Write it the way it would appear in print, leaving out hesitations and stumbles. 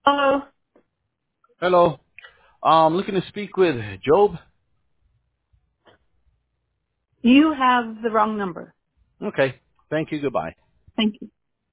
Oh, Hello. Looking to speak with Job. you have the wrong number. Okay. Thank you. Goodbye. Thank you.